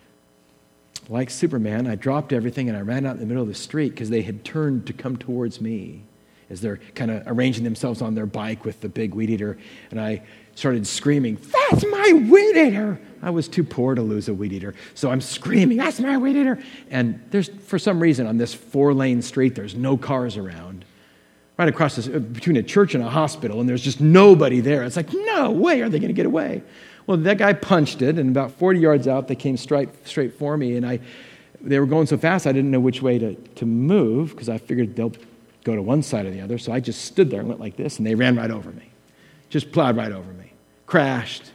like Superman, I dropped everything and I ran out in the middle of the street because they had turned to come towards me as they're kind of arranging themselves on their bike with the big weed eater. And I started screaming, that's my weed eater! I was too poor to lose a weed eater. So I'm screaming, that's my weed eater! And there's, for some reason, on this 4-lane street, there's no cars around. Right across between a church and a hospital, and there's just nobody there. It's like, no way are they going to get away. Well, that guy punched it, and about 40 yards out, they came straight for me, and they were going so fast, I didn't know which way to move, because I figured they'll go to one side or the other, so I just stood there and went like this, and they ran right over me. Just plowed right over me. Crashed.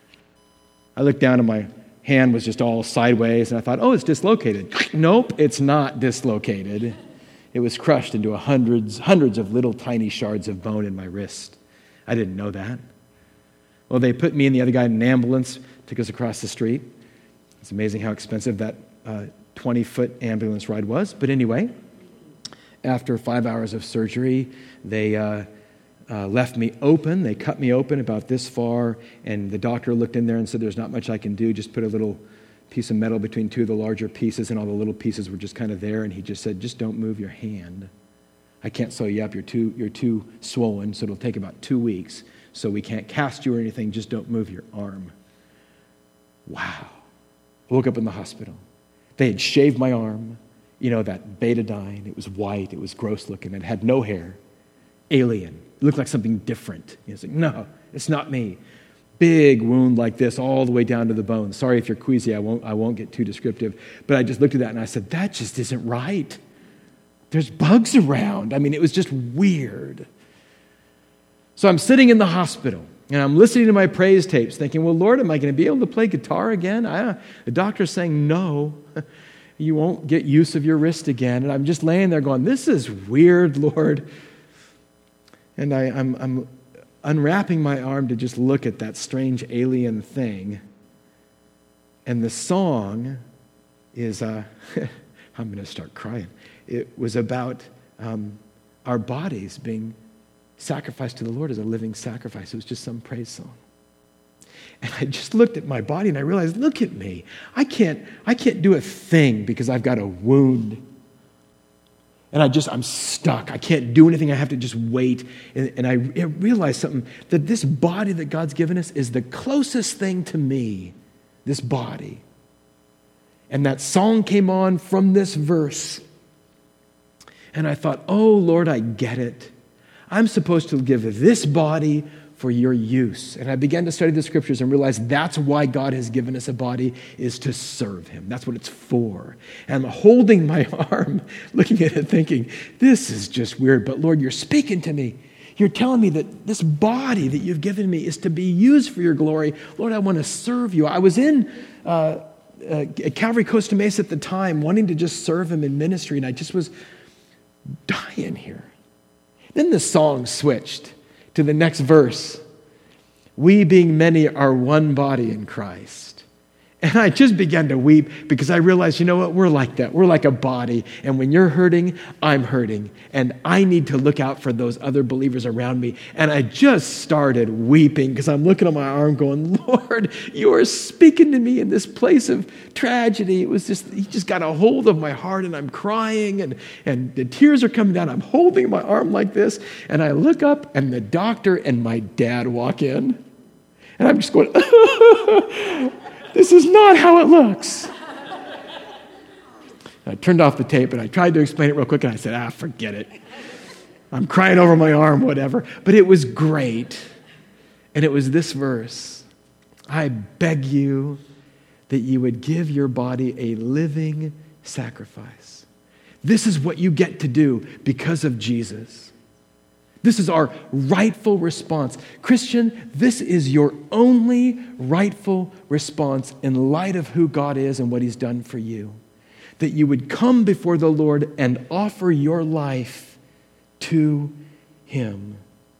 I looked down, and my hand was just all sideways, and I thought, oh, it's dislocated. Nope, it's not dislocated. It was crushed into hundreds of little tiny shards of bone in my wrist. I didn't know that. Well, they put me and the other guy in an ambulance, took us across the street. It's amazing how expensive that 20-foot ambulance ride was. But anyway, after 5 hours of surgery, they left me open. They cut me open about this far, and the doctor looked in there and said, there's not much I can do. Just put a little piece of metal between two of the larger pieces, and all the little pieces were just kind of there, and he just said, just don't move your hand. I can't sew you up. You're too swollen, so it'll take about 2 weeks. So we can't cast you or anything. Just don't move your arm. Wow. I woke up in the hospital. They had shaved my arm. You know, that betadine. It was white. It was gross looking. It had no hair. alien. It looked like something different. He's like, no, it's not me. Big wound like this all the way down to the bone. Sorry if you're queasy, I won't get too descriptive. But I just looked at that and I said, that just isn't right. There's bugs around. I mean, it was just weird. So I'm sitting in the hospital and I'm listening to my praise tapes thinking, well, Lord, am I going to be able to play guitar again? The doctor's saying, no, you won't get use of your wrist again. And I'm just laying there going, this is weird, Lord. And I'm unwrapping my arm to just look at that strange alien thing. And the song is, I'm going to start crying. It was about our bodies being sacrificed to the Lord as a living sacrifice. It was just some praise song. And I just looked at my body and I realized, look at me. I can't do a thing because I've got a wound. And I'm stuck. I can't do anything. I have to just wait. And I realized something, that this body that God's given us is the closest thing to me, this body. And that song came on from this verse. And I thought, oh, Lord, I get it. I'm supposed to give this body for your use. And I began to study the scriptures and realized that's why God has given us a body, is to serve him. That's what it's for. And I'm holding my arm, looking at it thinking, this is just weird, but Lord, you're speaking to me. You're telling me that this body that you've given me is to be used for your glory. Lord, I want to serve you. I was in at Calvary Costa Mesa at the time, wanting to just serve him in ministry, and I just was dying here. Then the song switched to the next verse. We being many are one body in Christ. And I just began to weep because I realized, you know what, we're like that. We're like a body. And when you're hurting, I'm hurting. And I need to look out for those other believers around me. And I just started weeping because I'm looking at my arm going, Lord, you are speaking to me in this place of tragedy. It was just, he just got a hold of my heart and I'm crying and the tears are coming down. I'm holding my arm like this. And I look up and the doctor and my dad walk in. And I'm just going, this is not how it looks. I turned off the tape and I tried to explain it real quick and I said, forget it. I'm crying over my arm, whatever. But it was great. And it was this verse. I beg you that you would give your body a living sacrifice. This is what you get to do because of Jesus. This is our rightful response. Christian, this is your only rightful response in light of who God is and what he's done for you. That you would come before the Lord and offer your life to him.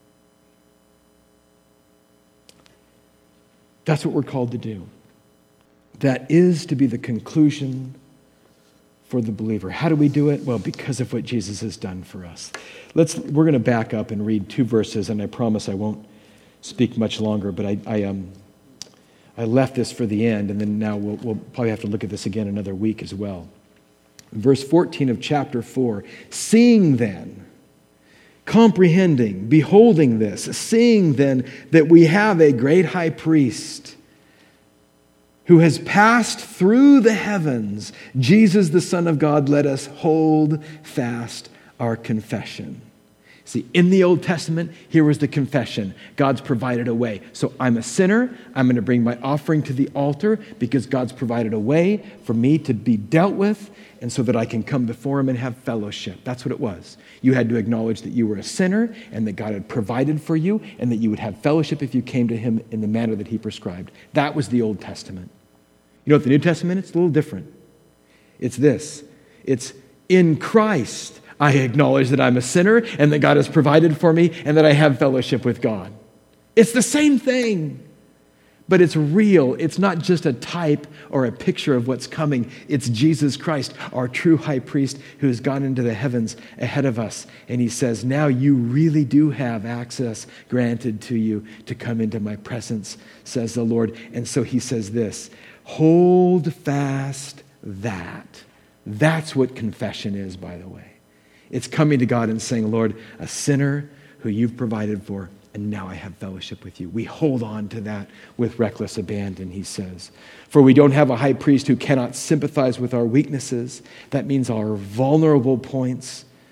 That's what we're called to do. That is to be the conclusion for the believer. How do we do it? Well, because of what Jesus has done for us. We're going to back up and read 2 verses, and I promise I won't speak much longer, but I left this for the end, and then now we'll probably have to look at this again another week as well. Verse 14 of chapter 4, seeing then, comprehending, beholding this, seeing then that we have a great high priest who has passed through the heavens, Jesus, the Son of God, let us hold fast our confession. See, in the Old Testament, here was the confession. God's provided a way. So I'm a sinner. I'm going to bring my offering to the altar because God's provided a way for me to be dealt with and so that I can come before him and have fellowship. That's what it was. You had to acknowledge that you were a sinner and that God had provided for you and that you would have fellowship if you came to him in the manner that he prescribed. That was the Old Testament. You know what the New Testament is? It's a little different. It's this. It's in Christ I acknowledge that I'm a sinner and that God has provided for me and that I have fellowship with God. It's the same thing, but it's real. It's not just a type or a picture of what's coming. It's Jesus Christ, our true high priest who has gone into the heavens ahead of us. And he says, now you really do have access granted to you to come into my presence, says the Lord. And so he says this, hold fast that. That's what confession is, by the way. It's coming to God and saying, Lord, a sinner who you've provided for, and now I have fellowship with you. We hold on to that with reckless abandon, he says. For we don't have a high priest who cannot sympathize with our weaknesses. That means our vulnerable points.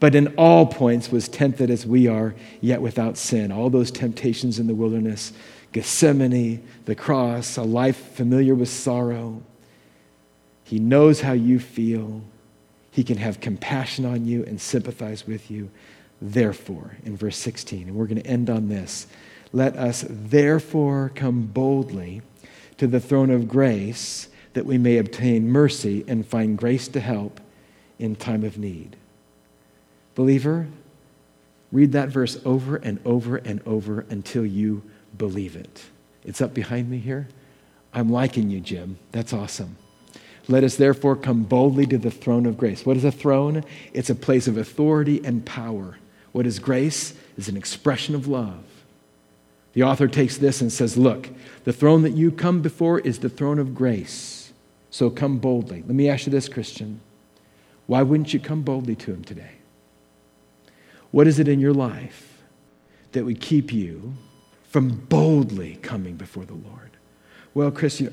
but in all points was tempted as we are, yet without sin. All those temptations in the wilderness, Gethsemane, the cross, a life familiar with sorrow. He knows how you feel. He can have compassion on you and sympathize with you. Therefore, in verse 16, and we're going to end on this, let us therefore come boldly to the throne of grace that we may obtain mercy and find grace to help in time of need. Believer, read that verse over and over and over until you believe it. It's up behind me here. I'm liking you, Jim. That's awesome. Let us therefore come boldly to the throne of grace. What is a throne? It's a place of authority and power. What is grace? It's an expression of love. The author takes this and says, look, the throne that you come before is the throne of grace. So come boldly. Let me ask you this, Christian. Why wouldn't you come boldly to him today? What is it in your life that would keep you from boldly coming before the Lord? Well, Christian,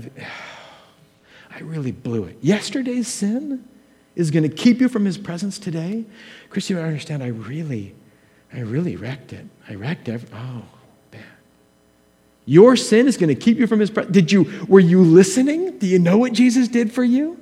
I really blew it. Yesterday's sin is going to keep you from his presence today? Christian, I understand. I really wrecked it. I wrecked man. Your sin is going to keep you from his presence. Were you listening? Do you know what Jesus did for you?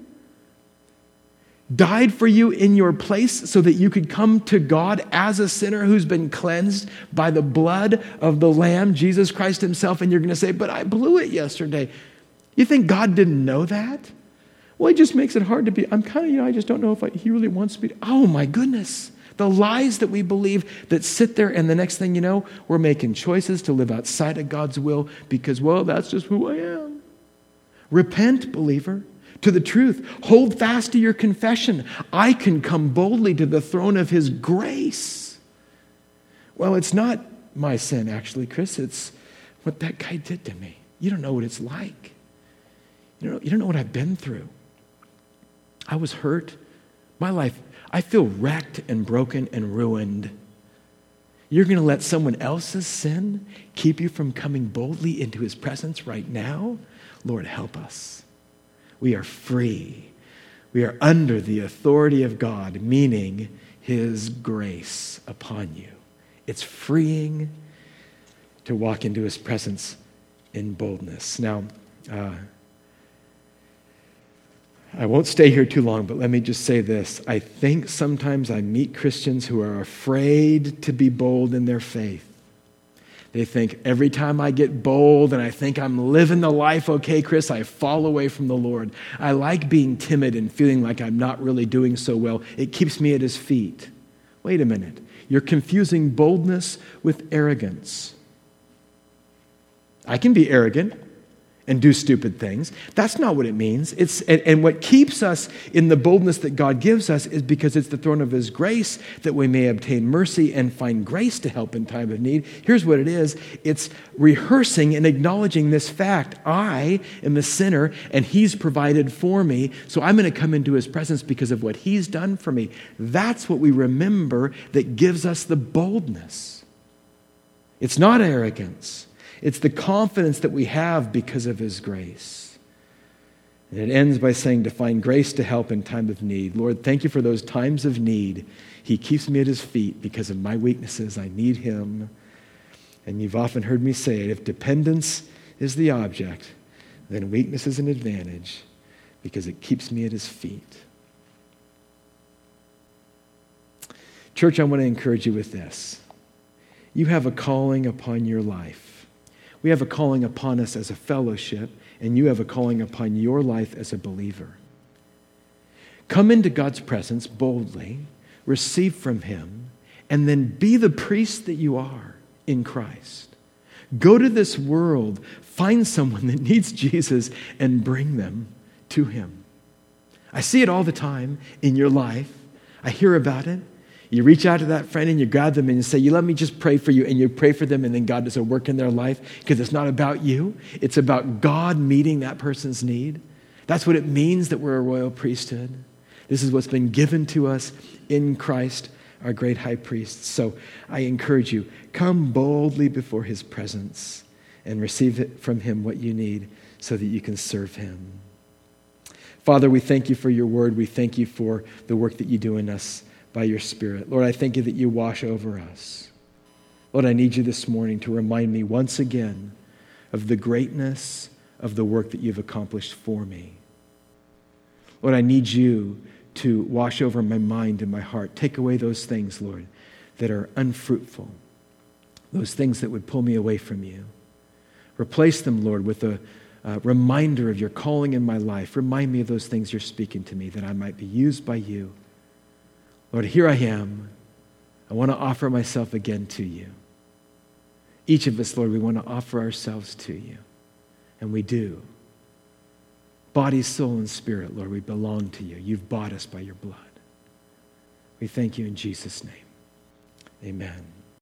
Died for you in your place so that you could come to God as a sinner who's been cleansed by the blood of the Lamb, Jesus Christ himself, and you're going to say, but I blew it yesterday. You think God didn't know that? Well, it just makes it hard to be, I just don't know if he really wants me to. Oh my goodness. The lies that we believe that sit there, and the next thing you know, we're making choices to live outside of God's will because, well, that's just who I am. Repent, believer, to the truth. Hold fast to your confession. I can come boldly to the throne of his grace. Well, it's not my sin, actually, Chris. It's what that guy did to me. You don't know what it's like. You don't know what I've been through. I was hurt. My life, I feel wrecked and broken and ruined. You're going to let someone else's sin keep you from coming boldly into his presence right now? Lord, help us. We are free. We are under the authority of God, meaning his grace upon you. It's freeing to walk into his presence in boldness. Now, I won't stay here too long, but let me just say this. I think sometimes I meet Christians who are afraid to be bold in their faith. They think every time I get bold and I think I'm living the life okay, Chris, I fall away from the Lord. I like being timid and feeling like I'm not really doing so well. It keeps me at his feet. Wait a minute. You're confusing boldness with arrogance. I can be arrogant and do stupid things. That's not what it means. And what keeps us in the boldness that God gives us is because it's the throne of his grace that we may obtain mercy and find grace to help in time of need. Here's what it is. It's rehearsing and acknowledging this fact. I am a sinner and he's provided for me, so I'm going to come into his presence because of what he's done for me. That's what we remember that gives us the boldness. It's not arrogance. It's the confidence that we have because of his grace. And it ends by saying to find grace to help in time of need. Lord, thank you for those times of need. He keeps me at his feet because of my weaknesses. I need him. And you've often heard me say it, if dependence is the object, then weakness is an advantage because it keeps me at his feet. Church, I want to encourage you with this. You have a calling upon your life. We have a calling upon us as a fellowship, and you have a calling upon your life as a believer. Come into God's presence boldly, receive from him, and then be the priest that you are in Christ. Go to this world, find someone that needs Jesus, and bring them to him. I see it all the time in your life. I hear about it. You reach out to that friend and you grab them and you say, let me just pray for you. And you pray for them and then God does a work in their life because it's not about you. It's about God meeting that person's need. That's what it means that we're a royal priesthood. This is what's been given to us in Christ, our great high priest. So I encourage you, come boldly before his presence and receive it from him what you need so that you can serve him. Father, we thank you for your word. We thank you for the work that you do in us by your Spirit. Lord, I thank you that you wash over us. Lord, I need you this morning to remind me once again of the greatness of the work that you've accomplished for me. Lord, I need you to wash over my mind and my heart. Take away those things, Lord, that are unfruitful, those things that would pull me away from you. Replace them, Lord, with a reminder of your calling in my life. Remind me of those things you're speaking to me, that I might be used by you. Lord, here I am. I want to offer myself again to you. Each of us, Lord, we want to offer ourselves to you. And we do. Body, soul, and spirit, Lord, we belong to you. You've bought us by your blood. We thank you in Jesus' name. Amen.